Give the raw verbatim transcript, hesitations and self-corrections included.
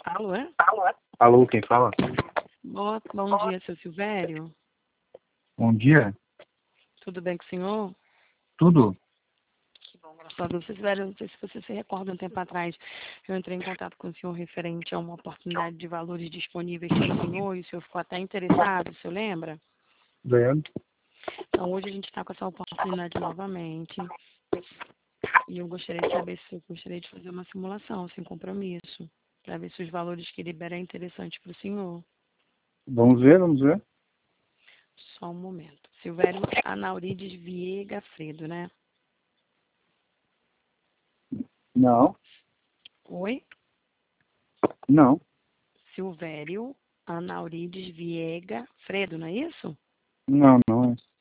Alô, é? Alô, quem fala? Bom, bom dia, seu Silvério. Bom dia. Tudo bem com o senhor? Tudo? Que bom, graças a Deus. Seu Silvério, não sei se você se recorda, um tempo atrás eu entrei em contato com o senhor referente a uma oportunidade de valores disponíveis para o senhor e o senhor ficou até interessado, o senhor lembra? Lembro. Então, hoje a gente está com essa oportunidade novamente e eu gostaria de saber se eu gostaria de fazer uma simulação sem compromisso, para ver se os valores que libera é interessante para o senhor. Vamos ver, vamos ver. Só um momento. Silvério Anaurides Viega Fredo, né? Não, Oi? não. Silvério Anaurides Viega Fredo, não é isso? Não, não é.